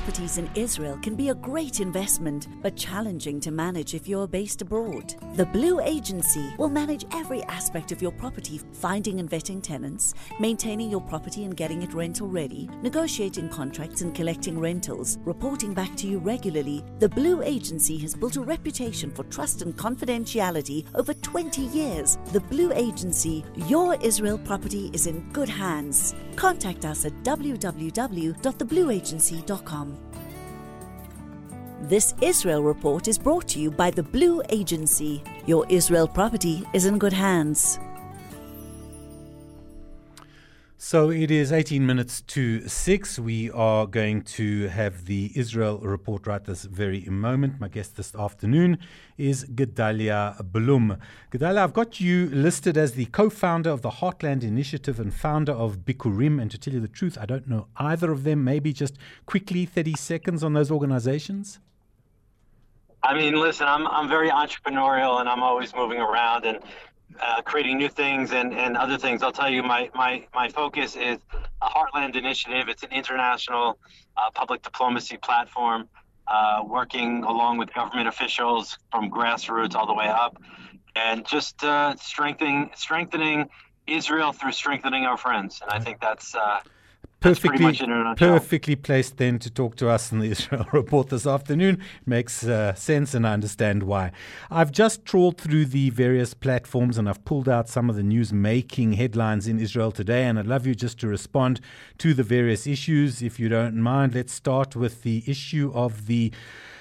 properties in Israel can be a great investment, but challenging to manage if you're based abroad. The Blue Agency will manage every aspect of your property, finding and vetting tenants, maintaining your property and getting it rental ready, negotiating contracts and collecting rentals, reporting back to you regularly. The Blue Agency has built a reputation for trust and confidentiality over 20 years. The Blue Agency, your Israel property is in good hands. Contact us at www.theblueagency.com. This Israel report is brought to you by the Blue Agency. Your Israel property is in good hands. So it is 18 minutes to 6. We are going to have the Israel report right this very moment. My guest this afternoon is Gedalia Blum. Gedalia, I've got you listed as the co-founder of the Heartland Initiative and founder of Bikurim. And to tell you the truth, I don't know either of them. Maybe just quickly 30 seconds on those organizations. I mean, listen, I'm very entrepreneurial and I'm always moving around and creating new things and other things. I'll tell you, my focus is a Heartland Initiative. It's an international public diplomacy platform, working along with government officials from grassroots all the way up, and just strengthening Israel through strengthening our friends. And I think that's pretty much in a nutshell. Perfectly placed then to talk to us in the Israel report this afternoon. Makes sense, and I understand why. I've just trawled through the various platforms and I've pulled out some of the news-making headlines in Israel today, and I'd love you just to respond to the various issues, if you don't mind. Let's start with the issue of the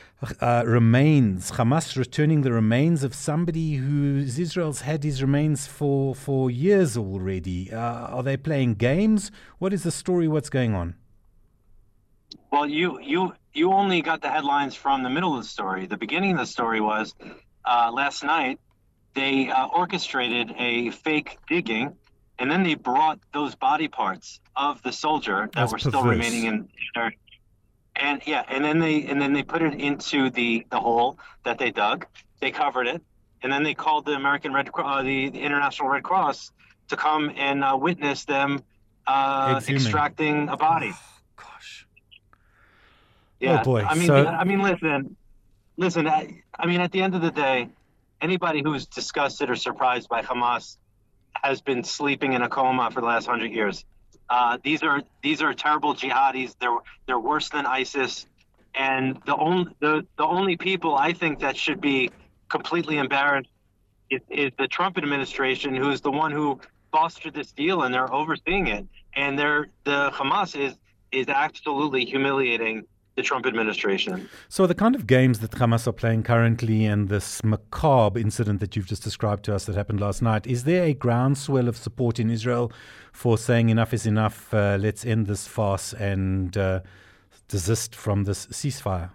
remains. Hamas returning the remains of somebody Israel's had his remains for years already. Are they playing games? What is the story? What's going on? Well, you only got the headlines from the middle of the story. The beginning of the story was last night they orchestrated a fake digging, and then they brought those body parts of the soldier that were still remaining in there. And then they put it into the hole that they dug. They covered it, and then they called the American Red Cross, the International Red Cross, to come and witness them extracting a body. Oh, gosh. Yeah. Oh boy. Listen. I mean, at the end of the day, anybody who's disgusted or surprised by Hamas has been sleeping in a coma for the last 100 years. These are terrible jihadis. They're worse than ISIS, and the only people I think that should be completely embarrassed is the Trump administration, who's the one who fostered this deal, and they're overseeing it. And the Hamas is absolutely humiliating the Trump administration. So the kind of games that Hamas are playing currently, and this macabre incident that you've just described to us that happened last night, is there a groundswell of support in Israel for saying enough is enough, let's end this farce and desist from this ceasefire?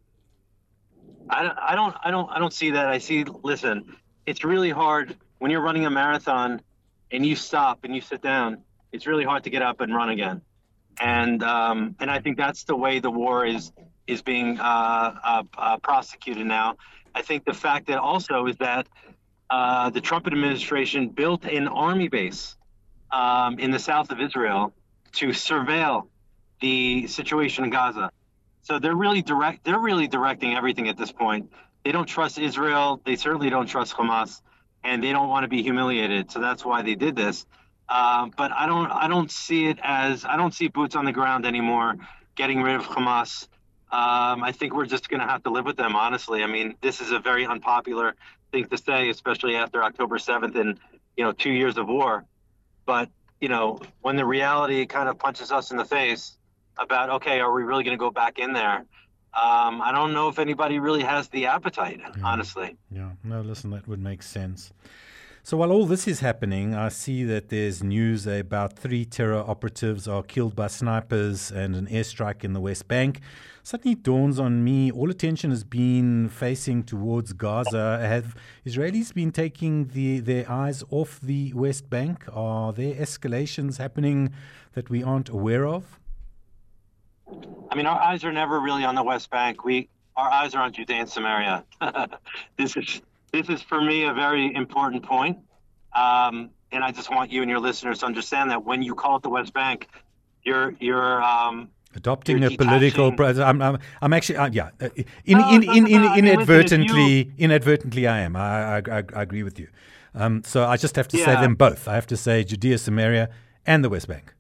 I don't see that. Listen, it's really hard when you're running a marathon and you stop and you sit down. It's really hard to get up and run again. And I think that's the way the war is being prosecuted now. I think the fact that also is that the Trump administration built an army base in the south of Israel to surveil the situation in Gaza. So they're really directing everything at this point. They don't trust Israel. They certainly don't trust Hamas, and they don't want to be humiliated. So that's why they did this. But I don't see boots on the ground anymore getting rid of Hamas. I think we're just going to have to live with them, honestly. I mean, this is a very unpopular thing to say, especially after October 7th and, 2 years of war. But, when the reality kind of punches us in the face about, okay, are we really going to go back in there? I don't know if anybody really has the appetite, honestly. Yeah, no, listen, that would make sense. So while all this is happening, I see that there's news about 3 terror operatives are killed by snipers and an airstrike in the West Bank. Suddenly dawns on me, all attention has been facing towards Gaza. Have Israelis been taking their eyes off the West Bank? Are there escalations happening that we aren't aware of? I mean, our eyes are never really on the West Bank. Our eyes are on Judea and Samaria. This is for me a very important point. And I just want you and your listeners to understand that when you call it the West Bank, you're Adopting You're a political. detaching. I'm actually. Yeah. Inadvertently, I am. I agree with you. So I just have to say Yeah. them both. I have to say Judea, Samaria, and the West Bank.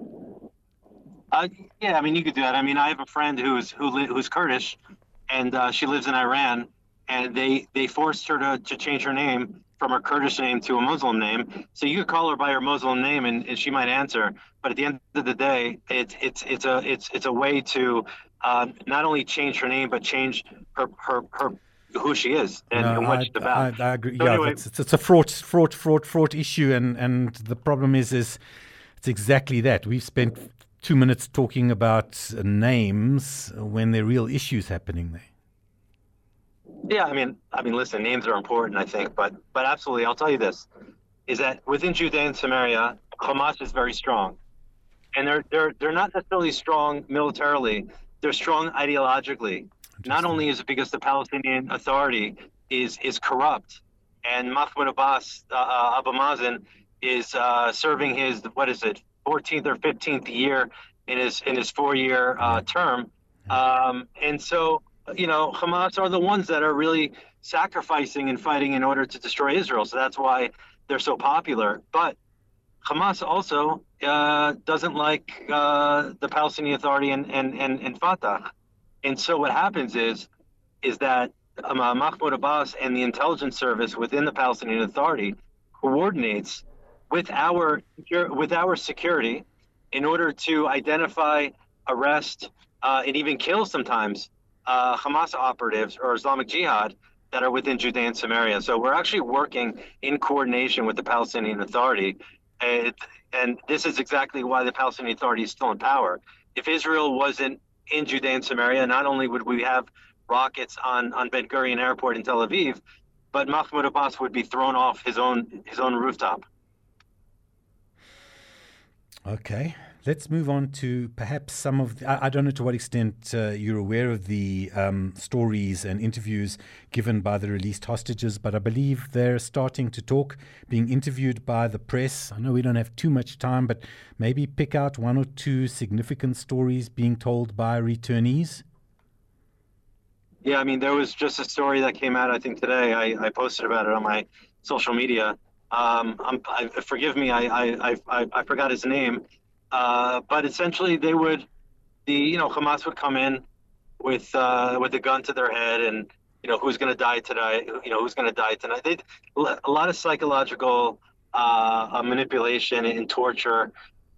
Yeah, I mean, you could do that. I mean, I have a friend who's Kurdish, and she lives in Iran, and they forced her to change her name from her Kurdish name to a Muslim name. So you could call her by her Muslim name, and she might answer. But at the end of the day, it's a way to not only change her name, but change her who she is and what she's about. I agree. So Yeah, anyway, it's a fraught issue, and the problem is it's exactly that. We've spent 2 minutes talking about names when there are real issues happening there. yeah, I mean, listen, names are important, I think, but absolutely, I'll tell you this: is that within Judea and Samaria, Hamas is very strong, and they're not necessarily strong militarily; they're strong ideologically. Not only is it because the Palestinian Authority is corrupt, and Mahmoud Abbas, Abu Mazen, is serving his 14th or 15th year in his 4-year term, and so Hamas are the ones that are really sacrificing and fighting in order to destroy Israel. So that's why they're so popular. But Hamas also doesn't like the Palestinian Authority and Fatah. And so what happens is that Mahmoud Abbas and the intelligence service within the Palestinian Authority coordinates with our security in order to identify, arrest, and even kill sometimes Hamas operatives or Islamic Jihad that are within Judea and Samaria. So we're actually working in coordination with the Palestinian Authority. And this is exactly why the Palestinian Authority is still in power. If Israel wasn't in Judea and Samaria, not only would we have rockets on Ben Gurion Airport in Tel Aviv, but Mahmoud Abbas would be thrown off his own rooftop. Okay. Let's move on to perhaps some of I don't know to what extent you're aware of the stories and interviews given by the released hostages, but I believe they're starting to talk, being interviewed by the press. I know we don't have too much time, but maybe pick out one or two significant stories being told by returnees. Yeah, I mean, there was just a story that came out, I think, today. I posted about it on my social media. Forgive me, I forgot his name. But essentially, Hamas would come in with a gun to their head, and who's going to die today? Who's going to die tonight? A lot of psychological manipulation and torture.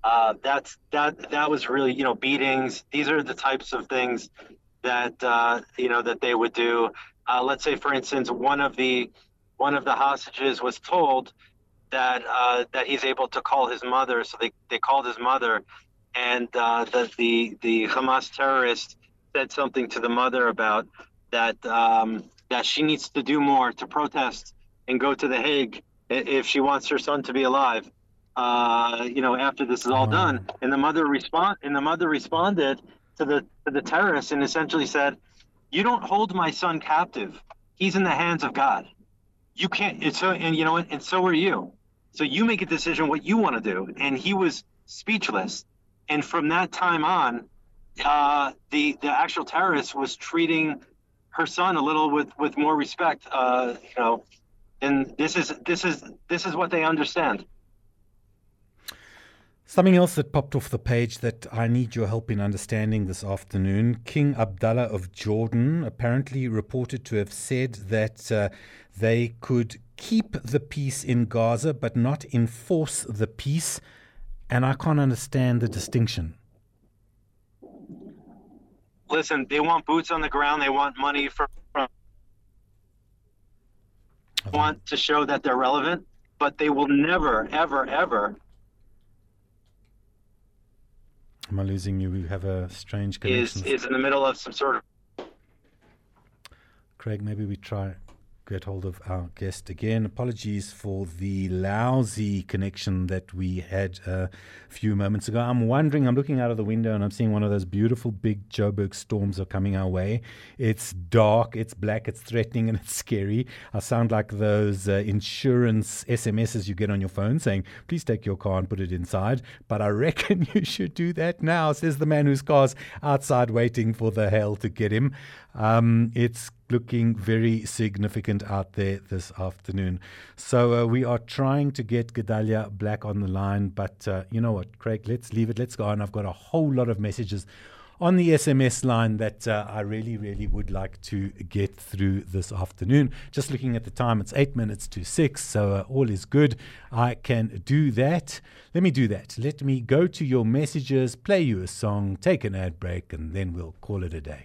That was really beatings. These are the types of things that that they would do. Let's say, for instance, one of the hostages was told that he's able to call his mother. So they called his mother, and the Hamas terrorist said something to the mother about that she needs to do more to protest and go to The Hague if she wants her son to be alive. After this is all done, and the mother responded to the terrorist and essentially said, "You don't hold my son captive. He's in the hands of God. You can't." And so are you. So you make a decision what you want to do. And he was speechless. And from that time on, the actual terrorist was treating her son a little with more respect. And this is what they understand. Something else that popped off the page that I need your help in understanding this afternoon. King Abdullah of Jordan apparently reported to have said that they could keep the peace in Gaza but not enforce the peace. And I can't understand the distinction. Listen, they want boots on the ground. They want money want to show that they're relevant, but they will never, ever, ever. Am I losing you? We have a strange connection. Is in the middle of some sort of... Craig, maybe we try get hold of our guest again. Apologies for the lousy connection that we had a few moments ago. I'm looking out of the window and I'm seeing one of those beautiful big Joburg storms are coming our way. It's dark, it's black, it's threatening, and it's scary. I sound like those insurance SMSs you get on your phone saying, please take your car and put it inside. But I reckon you should do that now, says the man whose car's outside waiting for the hail to get him. It's looking very significant out there this afternoon. So we are trying to get Gedalia Black on the line, but you know what, Craig, let's leave it. Let's go on. I've got a whole lot of messages on the SMS line that I really, really would like to get through this afternoon. Just looking at the time, it's 8 minutes to 6, so all is good. I can do that. Let me do that. Let me go to your messages, play you a song, take an ad break, and then we'll call it a day.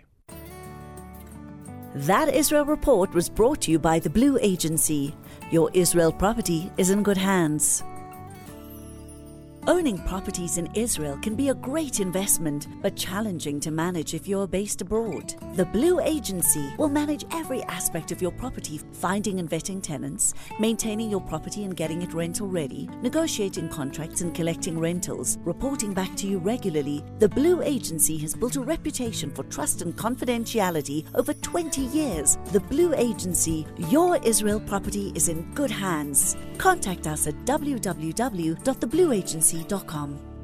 That Israel Report was brought to you by the Blue Agency. Your Israel property is in good hands. Owning properties in Israel can be a great investment, but challenging to manage if you're based abroad. The Blue Agency will manage every aspect of your property, finding and vetting tenants, maintaining your property and getting it rental ready, negotiating contracts and collecting rentals, reporting back to you regularly. The Blue Agency has built a reputation for trust and confidentiality over 20 years. The Blue Agency, your Israel property is in good hands. Contact us at www.theblueagency.com.